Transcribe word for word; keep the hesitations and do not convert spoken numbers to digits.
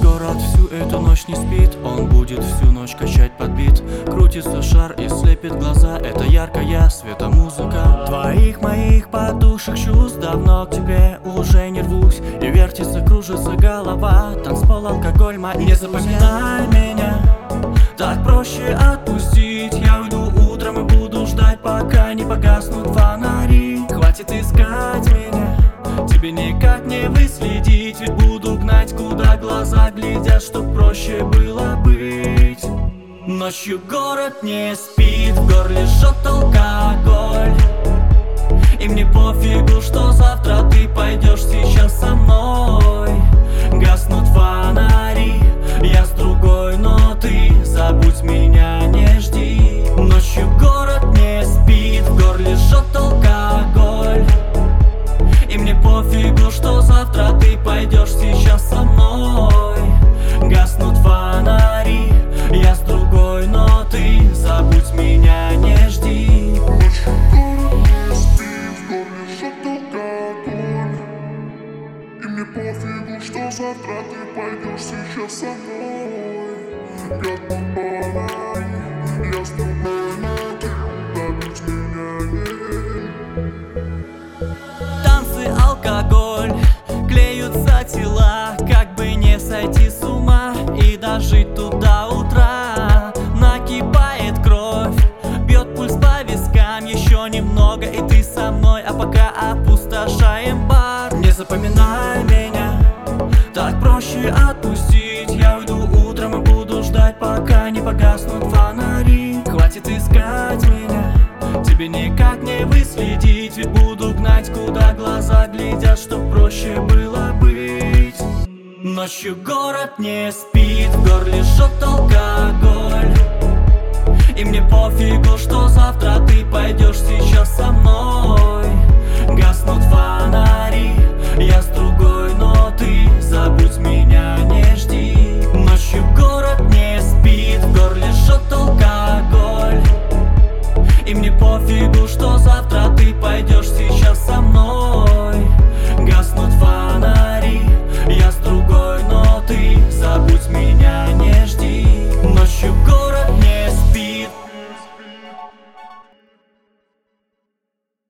Город всю эту ночь не спит, он будет всю ночь качать подбит. Крутится шар и слепит глаза, это яркая светомузыка. Твоих моих подушек чувств давно к тебе уже не рвусь. И вертится, кружится голова, танцпол, алкоголь, мои. Не запоминай меня, так проще отпустить. Я уйду утром и буду ждать, пока не погаснут фонари. Хватит искать меня, тебе никак не выследить. Ведь буду гнать, куда глаза глядят, чтоб проще было быть. Ночью город не спит, в горле жжет алкоголь. И мне пофигу, что завтра ты пойдешь сейчас со мной. Гаснут фонари, я с другой, но ты забудь меня, не жди. Ночью город не спит, в горле жжет алкоголь. И мне пофигу, что завтра ты пойдешь сейчас со мной. Гаснут фонари, я с другой, но ты забудь меня, не жди. И мне пофигу, что завтра ты пойдешь сейчас со мной. Гаснут фонари, я с другой, но ты забудь меня, не жди. Танцы, алкоголь, клеются тела, как бы не сойти с ума и дожить тут до утра. Накипает кровь, бьет пульс по вискам, еще немного и ты со мной, а пока опустошаем бар. Не запоминай меня, так проще отпустить. Я уйду утром и буду ждать, пока не погаснут фонари. Хватит искать меня, тебе никак не выследить. Ведь буду гнать, куда глаза глядят, чтоб проще было быть. Ночью город не спит, в горле жжет алкоголь. И мне пофигу, что завтра ты пойдешь сейчас со мной. Гаснут фонари.